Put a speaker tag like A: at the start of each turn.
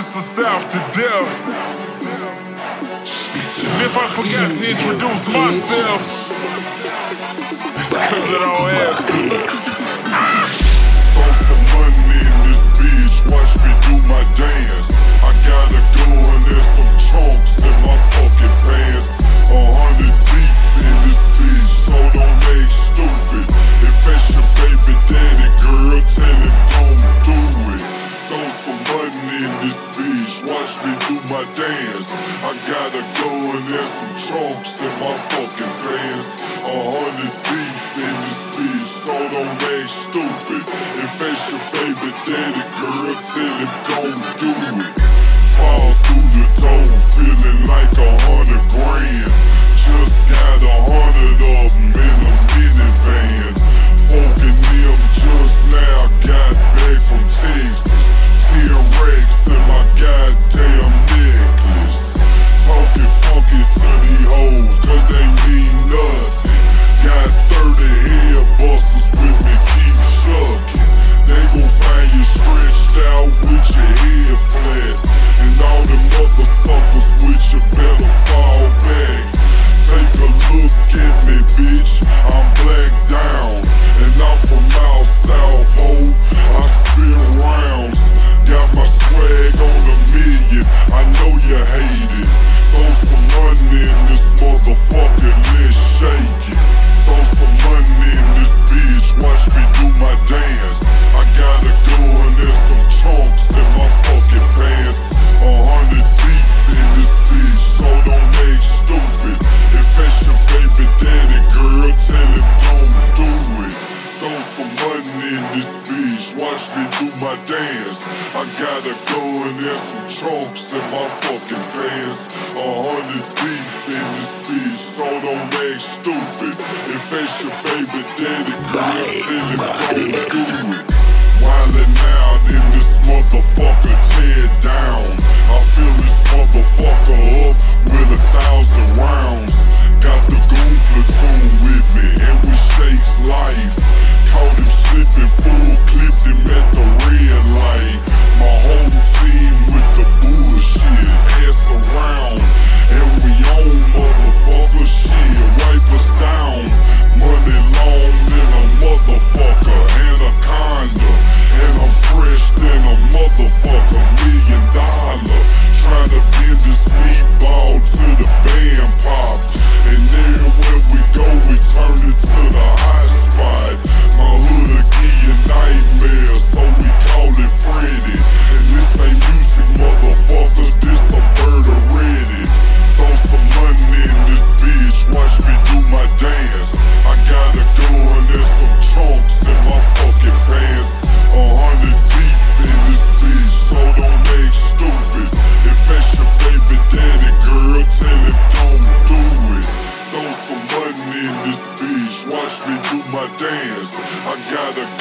A: Mr. South to death. And if I forgot to introduce myself, it's cause I don't have to. Throw some money in this bitch, watch me do my dance. I gotta go and there's some chunks in my fucking pants. 100 deep in this bitch, so don't make stupid. If that's your baby daddy, girl, tell him don't do it. Throw some money in this bitch, watch me do my dance. I gotta go and there's some chunks in my fucking pants. 100 deep in this bitch, so don't make stupid. If that's your baby daddy, girl, tell him don't do it. Fall through the door, feeling like 100 grand. Just got 100 of them in a minivan. Fucking them just now, got back from Texas. 10 racks in my goddamn necklace. Talking funky to these hoes, cause they mean nothing. Got 30 head busters with me, keep shucking. They gon' find you stretched out with your head flat. And all them other suckers with you better fall back. Take a look at me, bitch, I'm black down. And I'm from out south, ho, I spin rounds. Got my swag on a million, I know you hate it. Throw some money in this motherfucker, let's shake it. Throw some money in this bitch, watch me do my dance. I gotta go and there's some chunks in my fucking pants. 100 deep in this bitch, so don't make stupid. If that's your baby daddy, girl, tell him don't do it. Throw some money in this bitch, watch me do my dance. I gotta go and there's some chunks in my fucking pants. 100 deep in this bitch, so don't make stupid. If that's your baby daddy, girl, tell him don't do it. Wildin' out in this motherfucker, tear down. I fill this motherfucker up with 1,000 rounds. Got the goon platoon with me, and we shakes life. Caught him slipping, full clipped him at the red light. My whole team with the bullshit, ass around. And we own motherfucker shit, wipe us down. Money long than a motherfucker, anaconda. And I'm fresh than a motherfucker, $1 million. Tryna bend this meatball to the band pop. And everywhere we go, we turn it to the hot spot. My hood'll give you nightmares, so we call it Freddy. And this ain't music, motherfuckers, this a bird already. Throw some money in this bitch, watch me do my dance. I gotta go and there's some chunks in my fucking pants. 100 deep in this bitch, so don't make stupid. If that's your baby daddy, girl, tell him don't do it. Throw some money in this bitch, watch me do my dance. I gotta